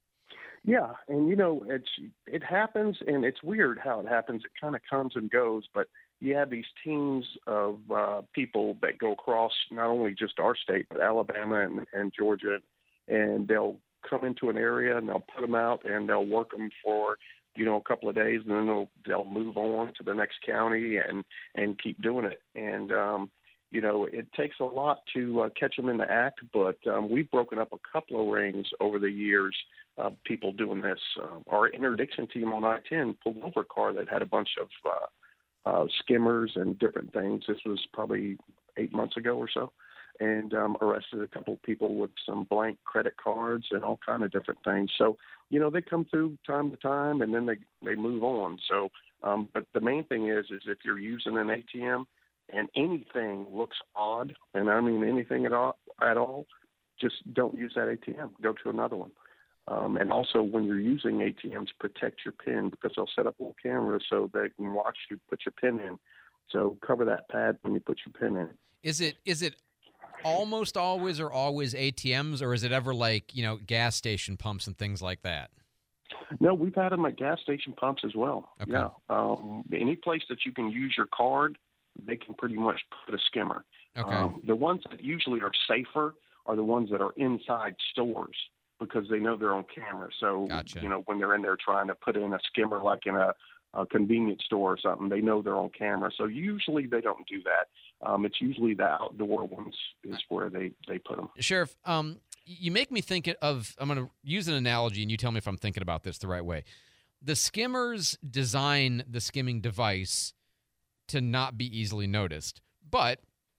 [SPEAKER 7] Yeah, and, you know, it's it happens, and it's weird how it happens. It kind of comes and goes, but you have these teams of uh, people that go across not only just our state, but Alabama and, and Georgia, and they'll come into an area and they'll put them out and they'll work them for, you know, a couple of days, and then they'll they'll move on to the next county and and keep doing it. And um, you know, it takes a lot to uh, catch them in the act, but um, we've broken up a couple of rings over the years of people doing this. Uh, our interdiction team on I ten pulled over a car that had a bunch of uh, uh, skimmers and different things. This was probably eight months ago or so. And um, arrested a couple of people with some blank credit cards and all kind of different things. So, you know, they come through time to time, and then they, they move on. So, um, but the main thing is, is if you're using an A T M and anything looks odd, and I mean anything at all, at all, just don't use that A T M. Go to another one. Um, and also, when you're using A T Ms, protect your PIN because they'll set up little cameras so they can watch you put your PIN in. So cover that pad when you put your PIN in.
[SPEAKER 2] Is it is it almost always or always A T Ms, or is it ever like, you know, gas station pumps and things like that?
[SPEAKER 7] No, we've had them at gas station pumps as well. Okay. Yeah. Um, any place that you can use your card, they can pretty much put a skimmer.
[SPEAKER 2] Okay.
[SPEAKER 7] Um, the ones that usually are safer are the ones that are inside stores because they know they're on camera. So,
[SPEAKER 2] gotcha.
[SPEAKER 7] You know, when they're in there trying to put in a skimmer like in a, a convenience store or something, they know they're on camera. So usually they don't do that. Um, it's usually the outdoor ones is where they, they put them.
[SPEAKER 2] Sheriff, um, you make me think of, I'm going to use an analogy and you tell me if I'm thinking about this the right way. The skimmers design the skimming device to not be easily noticed, but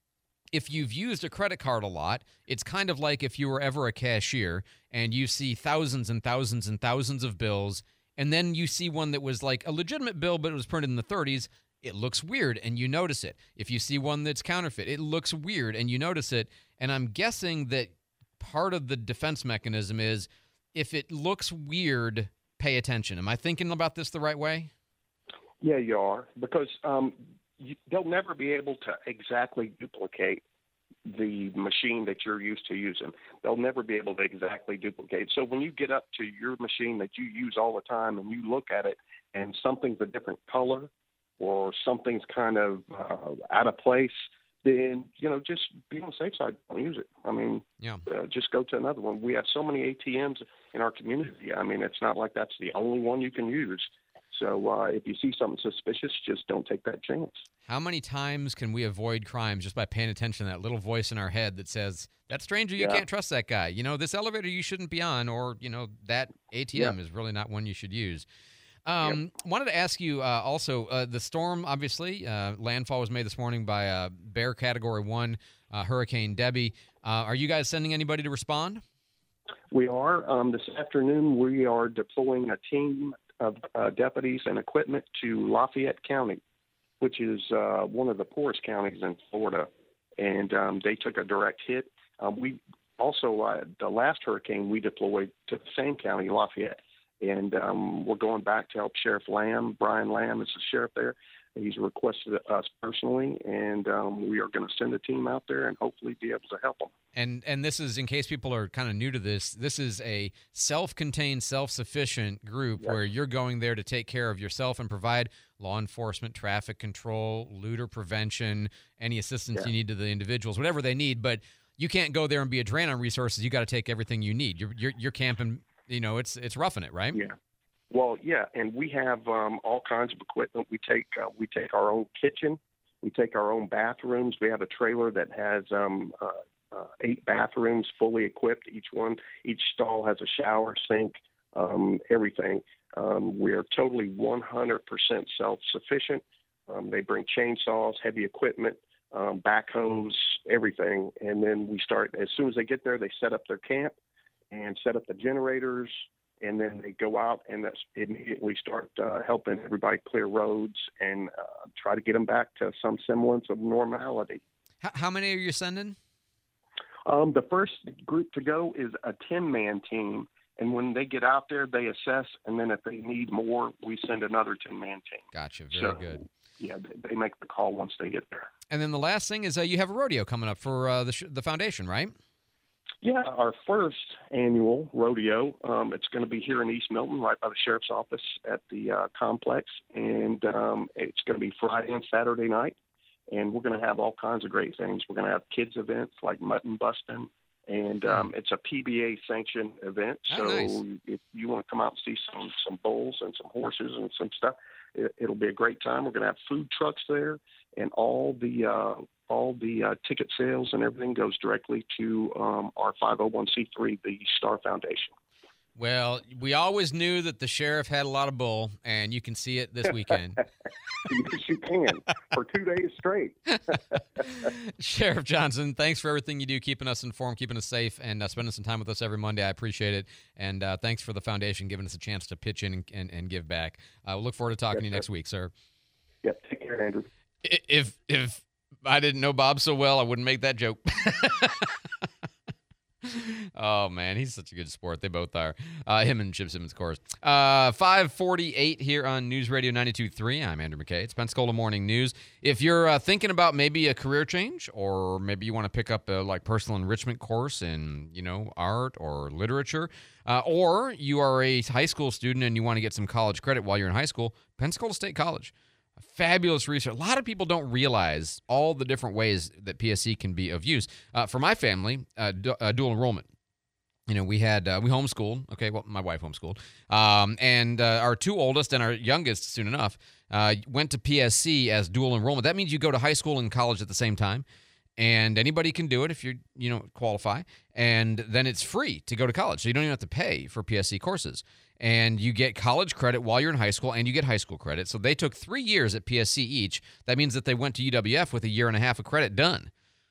[SPEAKER 2] if you've used a credit card a lot, it's kind of like if you were ever a cashier and you see thousands and thousands and thousands of bills, and then you see one that was like a legitimate bill, but it was printed in the thirties, it looks weird, and you notice it. If you see one that's counterfeit, it looks weird, and you notice it. And I'm guessing that part of the defense mechanism is if it looks weird, pay attention. Am I thinking about this the right way?
[SPEAKER 7] Yeah, you are, because um, you, they'll never be able to exactly duplicate the machine that you're used to using. They'll never be able to exactly duplicate. So when you get up to your machine that you use all the time and you look at it and something's a different color or something's kind of uh, out of place, then, you know, just be on the safe side. Don't use it. I mean,
[SPEAKER 2] yeah.
[SPEAKER 7] uh, just go to another one. We have so many A T Ms in our community. I mean, it's not like that's the only one you can use. So uh, if you see something suspicious, just don't take that chance.
[SPEAKER 2] How many times can we avoid crimes just by paying attention to that little voice in our head that says, that stranger, you
[SPEAKER 7] Yeah.
[SPEAKER 2] can't trust that guy. You know, this elevator you shouldn't be on, or, you know, that A T M
[SPEAKER 7] Yeah.
[SPEAKER 2] is really not one you should use. Um, Wanted to ask you uh, also, uh, the storm, obviously, uh, landfall was made this morning by a Bear Category one uh, Hurricane Debbie. Uh, are you guys sending anybody to respond?
[SPEAKER 7] We are. Um, this afternoon, we are deploying a team of uh, deputies and equipment to Lafayette County, which is uh, one of the poorest counties in Florida, and um, they took a direct hit. Um, we also, uh, the last hurricane, we deployed to the same county, Lafayette, and um, we're going back to help Sheriff Lamb. Brian Lamb is the sheriff there. He's requested us personally, and um, we are going to send a team out there and hopefully be able to help them.
[SPEAKER 2] And and this is, in case people are kind of new to this, this is a self-contained, self-sufficient group
[SPEAKER 7] Yep.
[SPEAKER 2] where you're going there to take care of yourself and provide law enforcement, traffic control, looter prevention, any assistance
[SPEAKER 7] Yeah.
[SPEAKER 2] you need to the individuals, whatever they need. But you can't go there and be a drain on resources. You got to take everything you need. You're, you're you're camping. You know, it's it's roughing it, right?
[SPEAKER 7] Yeah. Well, yeah, and we have um, all kinds of equipment. We take uh, we take our own kitchen. We take our own bathrooms. We have a trailer that has um, uh, uh, eight bathrooms fully equipped. Each one, each stall has a shower, sink, um, everything. Um, we're totally one hundred percent self-sufficient. Um, they bring chainsaws, heavy equipment, um, backhoes, everything. And then we start, as soon as they get there, they set up their camp and set up the generators. And then they go out and that's immediately start uh, helping everybody clear roads and uh, try to get them back to some semblance of normality.
[SPEAKER 2] How, how many are you sending?
[SPEAKER 7] Um, the first group to go is a ten-man team, and when they get out there, they assess, and then if they need more, we send another ten-man team.
[SPEAKER 2] Gotcha. Very
[SPEAKER 7] So,
[SPEAKER 2] good.
[SPEAKER 7] Yeah, they, they make the call once they get there.
[SPEAKER 2] And then the last thing is uh, you have a rodeo coming up for uh, the sh- the foundation, right?
[SPEAKER 7] Yeah, our first annual rodeo, um, it's going to be here in East Milton, right by the sheriff's office at the uh, complex, and um, it's going to be Friday and Saturday night, and we're going to have all kinds of great things. We're going to have kids events like mutton busting, and um, it's a P B A-sanctioned event,
[SPEAKER 2] Oh,
[SPEAKER 7] so
[SPEAKER 2] nice.
[SPEAKER 7] if you want to come out and see some, some bulls and some horses and some stuff, it, it'll be a great time. We're going to have food trucks there, and all the uh, all the uh, ticket sales and everything goes directly to um, our five oh one c three, the Star Foundation.
[SPEAKER 2] Well, we always knew that the sheriff had a lot of bull, and you can see it this weekend.
[SPEAKER 7] Yes, you can, for two days straight.
[SPEAKER 2] Sheriff Johnson, thanks for everything you do, keeping us informed, keeping us safe, and uh, spending some time with us every Monday. I appreciate it. And uh, thanks for the foundation giving us a chance to pitch in and, and, and give back. Uh, we'll look forward to talking
[SPEAKER 7] Yes,
[SPEAKER 2] to you
[SPEAKER 7] sir.
[SPEAKER 2] next week, sir.
[SPEAKER 7] Yep, take care, Andrew.
[SPEAKER 2] I- If, if I didn't know Bob so well, I wouldn't make that joke. Oh, man, he's such a good sport. They both are. Uh, him and Chip Simmons, of course. Uh, five forty-eight here on News Radio ninety-two point three. I'm Andrew McKay. It's Pensacola Morning News. If you're uh, thinking about maybe a career change, or maybe you want to pick up a like personal enrichment course in, you know, art or literature, uh, or you are a high school student and you want to get some college credit while you're in high school, Pensacola State College. Fabulous research. A lot of people don't realize all the different ways that P S C can be of use. Uh, for my family, uh, du- uh, dual enrollment. You know, we had, uh, we homeschooled. Okay, well, my wife homeschooled. Um, and uh, our two oldest and our youngest, soon enough, uh, went to P S C as dual enrollment. That means you go to high school and college at the same time. And anybody can do it if you you know, qualify. And then it's free to go to college. So you don't even have to pay for P S C courses. And you get college credit while you're in high school, and you get high school credit. So they took three years at P S C each. That means that they went to U W F with a year and a half of credit done.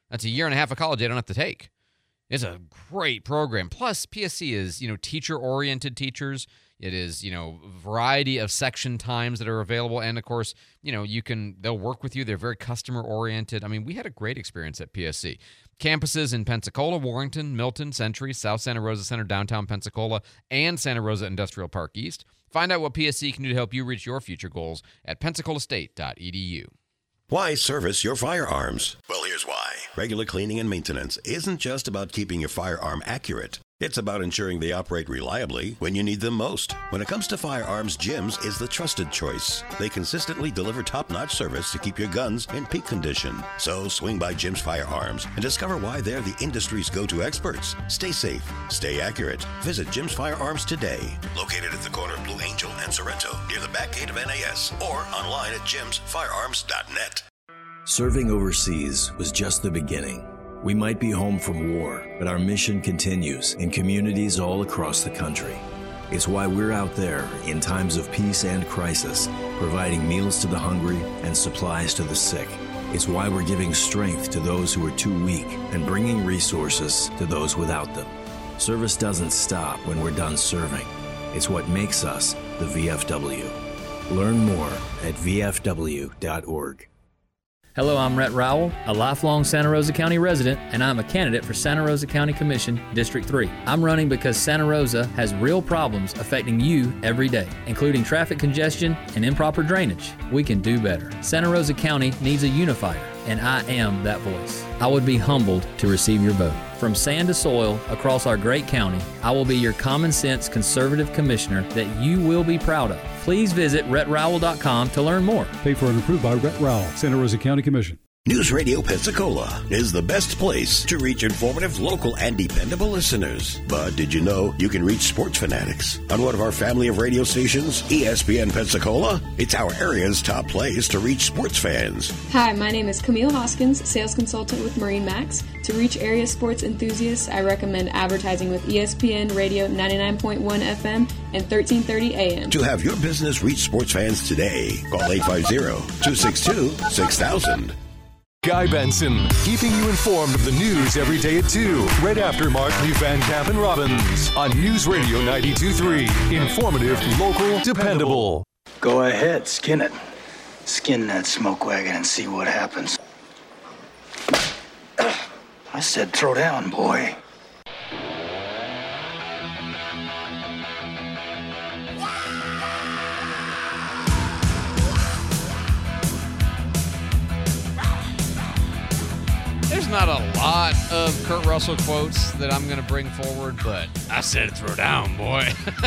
[SPEAKER 2] That's a year and a half of college they don't have to take. It's a great program. Plus, P S C is, you know, teacher-oriented teachers. It is, you know, variety of section times that are available. And, of course, you know, you can, they'll work with you. They're very customer-oriented. I mean, we had a great experience at P S C. Campuses in Pensacola, Warrington, Milton, Century, South Santa Rosa Center, downtown Pensacola, and Santa Rosa Industrial Park East. Find out what P S C can do to help you reach your future goals at pensacola state dot e d u.
[SPEAKER 8] Why service your firearms? Well, here's why. Regular cleaning and maintenance isn't just about keeping your firearm accurate. It's about ensuring they operate reliably when you need them most. When it comes to firearms, Jim's is the trusted choice. They consistently deliver top-notch service to keep your guns in peak condition. So swing by Jim's Firearms and discover why they're the industry's go-to experts. Stay safe, stay accurate. Visit Jim's Firearms today. Located at the corner of Blue Angel and Sorrento, near the back gate of N A S, or online at jims firearms dot net.
[SPEAKER 9] Serving overseas was just the beginning. We might be home from war, but our mission continues in communities all across the country. It's why we're out there in times of peace and crisis, providing meals to the hungry and supplies to the sick. It's why we're giving strength to those who are too weak and bringing resources to those without them. Service doesn't stop when we're done serving. It's what makes us the V F W. Learn more at v f w dot org.
[SPEAKER 10] Hello, I'm Rhett Rowell, a lifelong Santa Rosa County resident, and I'm a candidate for Santa Rosa County Commission, District three. I'm running because Santa Rosa has real problems affecting you every day, including traffic congestion and improper drainage. We can do better. Santa Rosa County needs a unifier, and I am that voice. I would be humbled to receive your vote. From sand to soil across our great county, I will be your common sense conservative commissioner that you will be proud of. Please visit rhett rowell dot com to learn more.
[SPEAKER 17] Paid for and approved by Rhett Rowell, Santa Rosa County Commission.
[SPEAKER 8] News Radio Pensacola is the best place to reach informative, local, and dependable listeners. But did you know you can reach sports fanatics on one of our family of radio stations, E S P N Pensacola? It's our area's top place to reach sports fans.
[SPEAKER 11] Hi, my name is Camille Hoskins, sales consultant with Marine Max. To reach area sports enthusiasts, I recommend advertising with E S P N Radio ninety-nine point one F M and thirteen thirty A M.
[SPEAKER 8] To have your business reach sports fans today, call eight five zero, two six two, six thousand.
[SPEAKER 1] Guy Benson, keeping you informed of the news every day at two, right after Mark Lee Van Camp and Robbins on News Radio ninety-two point three. Informative, local, dependable.
[SPEAKER 12] Go ahead, skin it. Skin that smoke wagon and see what happens. I said throw down, boy.
[SPEAKER 2] There's not a lot of Kurt Russell quotes that I'm going to bring forward, but I said throw down, boy.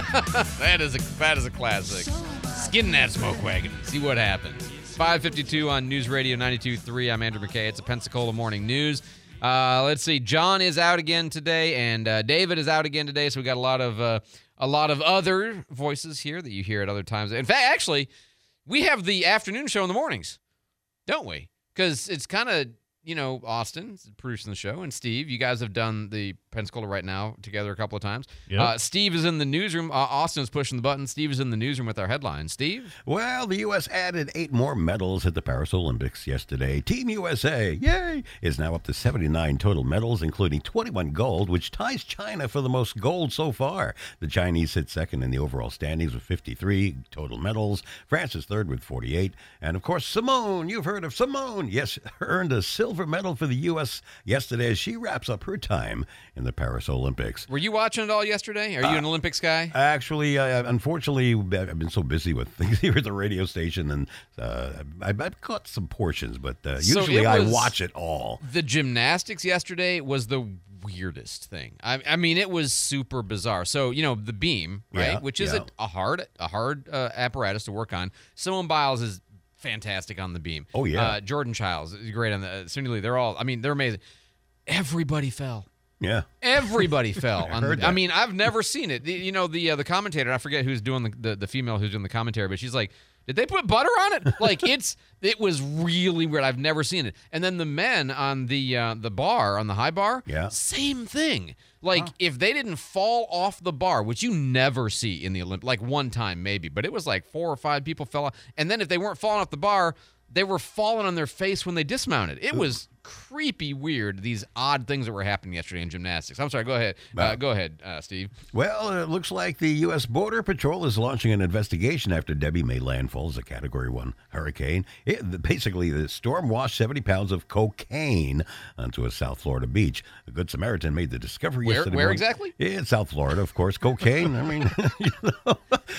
[SPEAKER 2] that is a that is a classic. Skin that smoke wagon. See what happens. five fifty-two on News Radio ninety-two point three. I'm Andrew McKay. It's a Pensacola Morning News. Uh, let's see. John is out again today, and uh, David is out again today. So we got a lot of uh, a lot of other voices here that you hear at other times. In fact, actually, we have the afternoon show in the mornings, don't we? Because it's kind of, you know, Austin producing the show, and Steve, you guys have done the Pensacola Right Now together a couple of times. Yep. Uh, Steve is in the newsroom. Uh, Austin is pushing the button. Steve is in the newsroom with our headlines. Steve?
[SPEAKER 20] Well, the U S added eight more medals at the Paris Olympics yesterday. Team U S A, yay, is now up to seventy-nine total medals, including twenty-one gold, which ties China for the most gold so far. The Chinese sit second in the overall standings with fifty-three total medals. France is third with forty-eight. And, of course, Simone, you've heard of Simone. Yes, earned a silver medal for the U S yesterday as she wraps up her time in the Paris Olympics.
[SPEAKER 2] Were you watching it all yesterday? Are you uh, an Olympics guy?
[SPEAKER 20] Actually, uh, unfortunately, I've been so busy with things here at the radio station, and uh, I've, I've caught some portions, but uh, usually so I watch it all.
[SPEAKER 2] The gymnastics yesterday was the weirdest thing. I, I mean, it was super bizarre. So, you know, the beam, right, yeah, which is yeah. a, a hard, a hard uh, apparatus to work on. Simone Biles is fantastic on the beam.
[SPEAKER 20] Oh, yeah.
[SPEAKER 2] Uh, Jordan Childs is great on the uh, Cindy Lee. They're all, I mean, they're amazing. Everybody fell.
[SPEAKER 20] Yeah.
[SPEAKER 2] Everybody fell.
[SPEAKER 20] I,
[SPEAKER 2] on
[SPEAKER 20] heard
[SPEAKER 2] the, I mean, I've never seen it. The, you know, the uh, the commentator, I forget who's doing the, the, the female who's doing the commentary, but she's like, did they put butter on it? Like, it's it was really weird. I've never seen it. And then the men on the uh, the bar, on the high bar,
[SPEAKER 20] yeah.
[SPEAKER 2] same thing. Like, huh. if they didn't fall off the bar, which you never see in the Olympics, like one time maybe, but it was like four or five people fell off. And then if they weren't falling off the bar, they were falling on their face when they dismounted. It was creepy weird, these odd things that were happening yesterday in gymnastics. I'm sorry, go ahead. Uh, go ahead, uh, Steve.
[SPEAKER 20] Well, it looks like the U S. Border Patrol is launching an investigation after Debbie made landfall as a Category one hurricane. It, basically, the storm washed seventy pounds of cocaine onto a South Florida beach. A Good Samaritan made the discovery
[SPEAKER 2] Where,
[SPEAKER 20] yesterday
[SPEAKER 2] where
[SPEAKER 20] morning.
[SPEAKER 2] exactly?
[SPEAKER 20] In South Florida, of course. Cocaine, I mean, you know.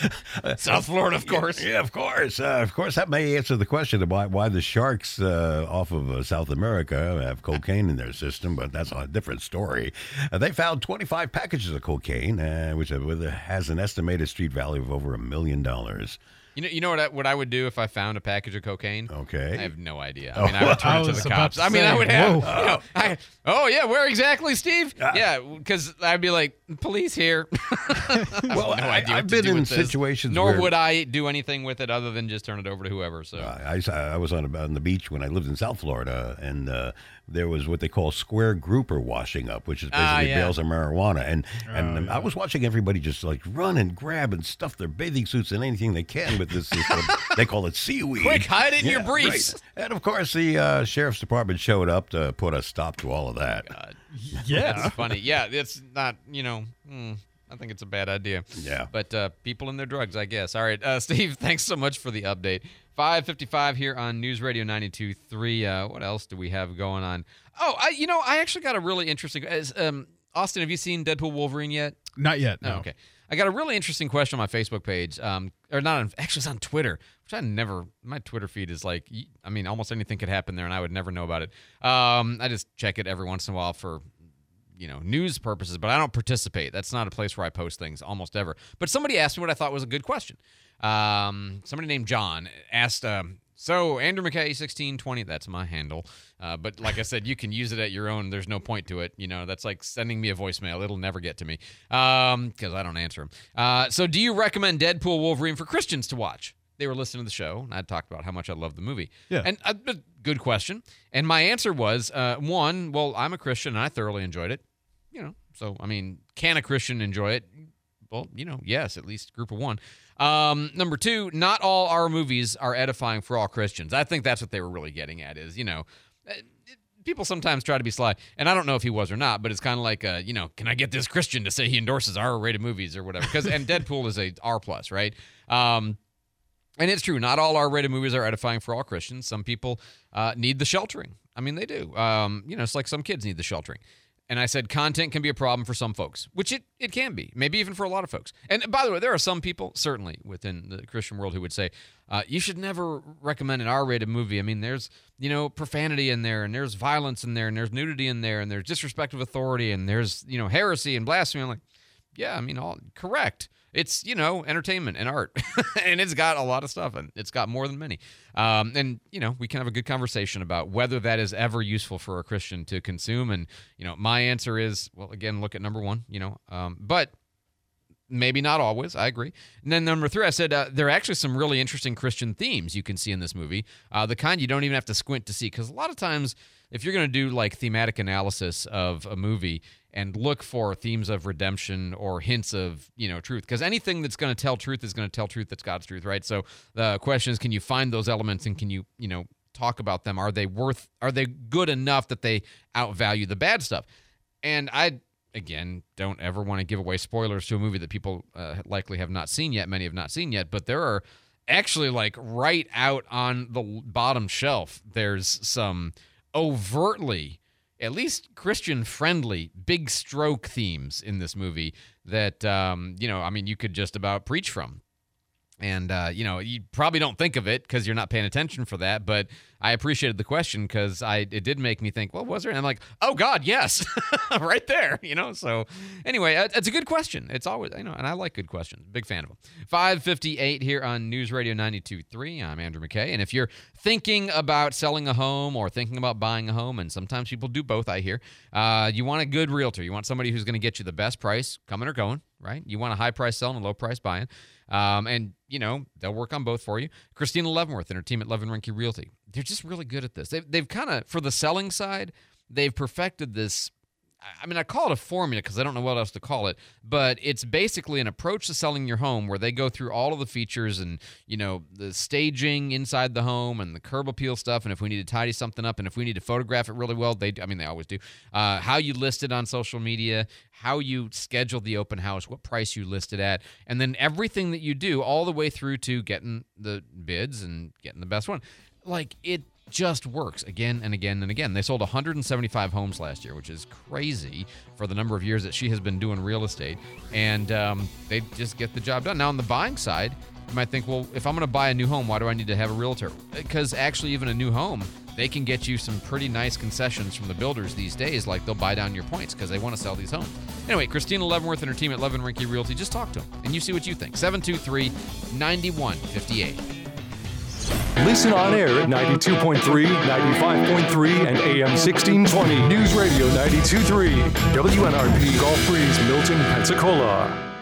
[SPEAKER 2] South Florida, of course.
[SPEAKER 20] Yeah, of course. Uh, of course, that may answer the question of why, why the sharks uh, off of uh, South America have cocaine in their system, but that's a different story. Uh, they found twenty-five packages of cocaine, uh, which has an estimated street value of over a million dollars.
[SPEAKER 2] You know, you know what I, what I would do if I found a package of cocaine?
[SPEAKER 20] Okay.
[SPEAKER 2] I have no idea. I mean, I would turn
[SPEAKER 13] I
[SPEAKER 2] it to
[SPEAKER 13] was
[SPEAKER 2] the
[SPEAKER 13] about
[SPEAKER 2] cops.
[SPEAKER 13] to
[SPEAKER 2] I mean,
[SPEAKER 13] say,
[SPEAKER 2] I would have,
[SPEAKER 13] whoa.
[SPEAKER 2] you know, I, oh, yeah, where exactly, Steve? Yeah, because I'd be like, police here.
[SPEAKER 20] Well,
[SPEAKER 2] no
[SPEAKER 20] I,
[SPEAKER 2] idea
[SPEAKER 20] I've
[SPEAKER 2] what to
[SPEAKER 20] been
[SPEAKER 2] do
[SPEAKER 20] in
[SPEAKER 2] with this.
[SPEAKER 20] situations
[SPEAKER 2] Nor
[SPEAKER 20] where
[SPEAKER 2] would I do anything with it other than just turn it over to whoever. So
[SPEAKER 20] I, I, I was on, on the beach when I lived in South Florida, and uh, there was what they call square grouper washing up, which is basically
[SPEAKER 2] Ah, yeah.
[SPEAKER 20] bales of marijuana. And, and
[SPEAKER 13] Oh,
[SPEAKER 20] um,
[SPEAKER 13] yeah.
[SPEAKER 20] I was watching everybody just like run and grab and stuff their bathing suits and anything they can with this, this uh, they call it seaweed.
[SPEAKER 2] Quick, hide it in your
[SPEAKER 20] Yeah,
[SPEAKER 2] briefs.
[SPEAKER 20] right. And of course, the uh, sheriff's department showed up to put a stop to all of that.
[SPEAKER 2] God.
[SPEAKER 13] Yeah.
[SPEAKER 2] That's funny. Yeah, it's not, you know, mm, I think it's a bad idea.
[SPEAKER 20] Yeah.
[SPEAKER 2] But uh, people and their drugs, I guess. All right, uh, Steve, thanks so much for the update. five fifty-five here on News Radio ninety-two point three. Uh, what else do we have going on? Oh, I, you know, I actually got a really interesting. As, um, Austin, have you seen Deadpool Wolverine yet?
[SPEAKER 13] Not yet.
[SPEAKER 2] No.
[SPEAKER 13] No.
[SPEAKER 2] Okay. I got a really interesting question on my Facebook page, um, or not on, actually it's on Twitter, which I never, my Twitter feed is like, I mean, almost anything could happen there and I would never know about it. Um, I just check it every once in a while for, you know, news purposes, but I don't participate. That's not a place where I post things almost ever. But somebody asked me what I thought was a good question. Um, somebody named John asked, um, so Andrew McKay, sixteen twenty, that's my handle. Uh, but like I said, you can use it at your own. There's no point to it. You know, that's like sending me a voicemail. It'll never get to me um, because I don't answer them. Uh, so do you recommend Deadpool Wolverine for Christians to watch? They were listening to the show, and I talked about how much I love the movie.
[SPEAKER 13] Yeah.
[SPEAKER 2] And uh, good question. And my answer was, uh, one, well, I'm a Christian, and I thoroughly enjoyed it. You know, so, I mean, can a Christian enjoy it? Well, you know, yes, at least group of one. Um, number two, not all our movies are edifying for all Christians. I think that's what they were really getting at is, you know, people sometimes try to be sly, and I don't know if he was or not, but it's kind of like, uh, you know, can I get this Christian to say he endorses R-rated movies or whatever? Because and Deadpool is a R plus, right? Um, and it's true, not all R-rated movies are edifying for all Christians. Some people uh, need the sheltering. I mean, they do. Um, you know, it's like some kids need the sheltering. And I said content can be a problem for some folks, which it, it can be, maybe even for a lot of folks. And by the way, there are some people, certainly within the Christian world, who would say, uh, you should never recommend an R-rated movie. I mean, there's, you know, profanity in there, and there's violence in there, and there's nudity in there, and there's disrespect of authority, and there's, you know, heresy and blasphemy. I'm like, yeah, I mean, all correct. It's, you know, entertainment and art, and it's got a lot of stuff, and it's got more than many. Um, and, you know, we can have a good conversation about whether that is ever useful for a Christian to consume. And, you know, my answer is, well, again, look at number one, you know, um, but maybe not always. I agree. And then number three, I said uh, there are actually some really interesting Christian themes you can see in this movie, uh, the kind you don't even have to squint to see. Because a lot of times, if you're going to do like thematic analysis of a movie and look for themes of redemption or hints of, you know, truth, because anything that's going to tell truth is going to tell truth that's God's truth, right? So the question is, can you find those elements and can you, you know, talk about them? Are they worth, are they good enough that they outvalue the bad stuff? And I, again, don't ever want to give away spoilers to a movie that people uh, likely have not seen yet. Many have not seen yet, but there are actually like right out on the bottom shelf, there's some overtly, at least Christian-friendly, big stroke themes in this movie that, um, you know, I mean, you could just about preach from. And, uh, you know, you probably don't think of it because you're not paying attention for that, but I appreciated the question because I it did make me think, well, was there? And I'm like, oh, God, yes, right there, you know? So anyway, it's a good question. It's always, you know, and I like good questions. Big fan of them. five fifty-eight here on News Radio ninety-two point three. I'm Andrew McKay. And if you're thinking about selling a home or thinking about buying a home, and sometimes people do both, I hear, uh, you want a good realtor. You want somebody who's going to get you the best price, coming or going, right? You want a high price selling, a low price buying. Um, and, you know, they'll work on both for you. Christina Leavenworth and her team at Levin Rinke Realty. They're just really good at this. They've, they've kind of, for the selling side, they've perfected this, I mean, I call it a formula because I don't know what else to call it, but it's basically an approach to selling your home where they go through all of the features and, you know, the staging inside the home and the curb appeal stuff, and if we need to tidy something up and if we need to photograph it really well, they I mean, they always do, uh, how you list it on social media, how you schedule the open house, what price you list it at, and then everything that you do all the way through to getting the bids and getting the best one. Like, it just works again and again and again. They sold one hundred seventy-five homes last year, which is crazy for the number of years that she has been doing real estate, and um, they just get the job done. Now, on the buying side, you might think, well, if I'm going to buy a new home, why do I need to have a realtor? Because actually, even a new home, they can get you some pretty nice concessions from the builders these days, like they'll buy down your points because they want to sell these homes. Anyway, Christina Leavenworth and her team at Levin Rinke Realty, just talk to them, and you see what you think. seven two three, nine one five eight.
[SPEAKER 1] Listen on air at ninety-two point three, ninety-five point three, and A M sixteen twenty. News Radio ninety-two point three. W N R P, Gulf Breeze, Milton, Pensacola.